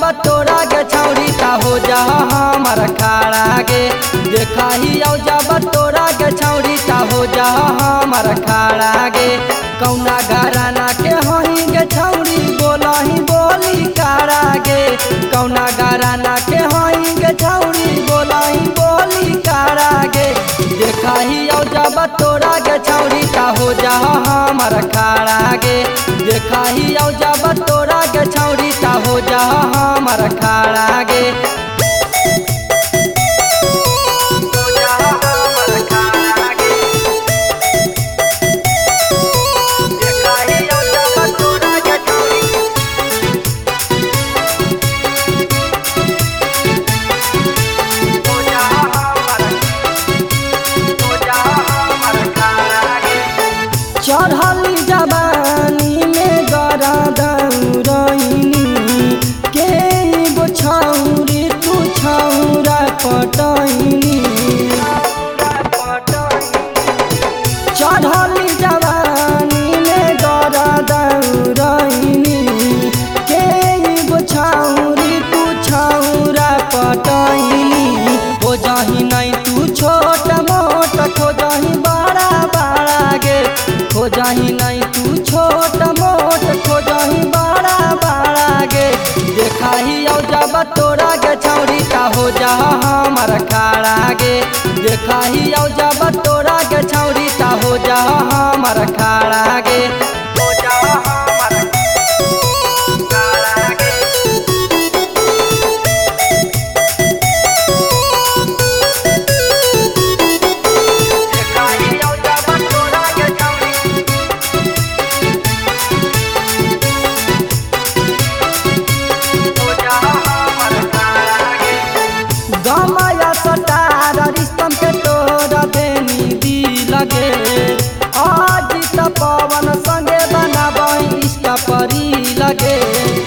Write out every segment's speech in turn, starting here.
तोरा के छौरी ता हो जा हमर खाड़ा गे। देखा ही औ जब तोरा के छौरी ता हो जा हमर खाड़ा गे। कौना घराना के हही गे छौरी बोलही बोली काड़ा गे। कौना घराना के हही गे छौरी बोलही बोली काड़ा गे। देखा ही औ जब तोरा के छौरी ता हो जा हमर खाड़ा गे। देखा ही औ जब तोरा के छौरी ता हो जा हमर खाड़ा गे। चढ़ली जवानी में गरदौरैनी के गो छौरी तू छौरा पटैनी। चढ़ली जवानी में गरदौरैनी के गो छौरी तू छौरा पटैनी। हो जाही नहीं तू छोट मोट खोजही बड़ा बड़ा गे। खोजही नहीं तू छोट मोट खोजही बड़ा बड़ा गे। देखा ही औ जब तोरा के छौरी ता हो जा हमर खाड़ा गे। देखा ही औ जब तोरा के छौरी ता हो जा हमर खाड़ा गे। हो जा हमर खाड़ा गे। देखा ही औ जब तोरा के छौरी गमाया सटार रिश्तम के तोरा देनी दी लगे। आज त पवन संगे बनाबई इष्ट परी लगे।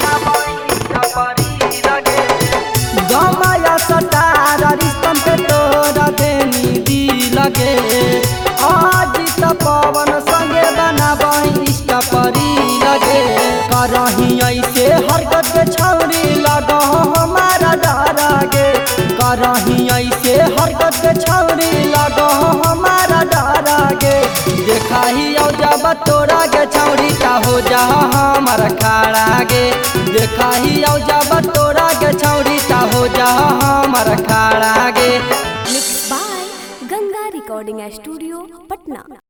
गमाया सटार रिश्तम के तोरा देनी दी लगे। आज त पवन संगे बनाबई इष्ट परी लगे। करही ऐसे हरकत के छौरी लग हमारा डरा गे। करही ऐसे हरकत के छौरी लग हमारा डरा गे। देखा ही औ जब तोरा के छौरी ता हो जा हमर खाड़ा गे। देखा ही औ जब तोरा के छौरी ता हो जा हमर खाड़ा गे। Mix by Ganga recording studio Patna.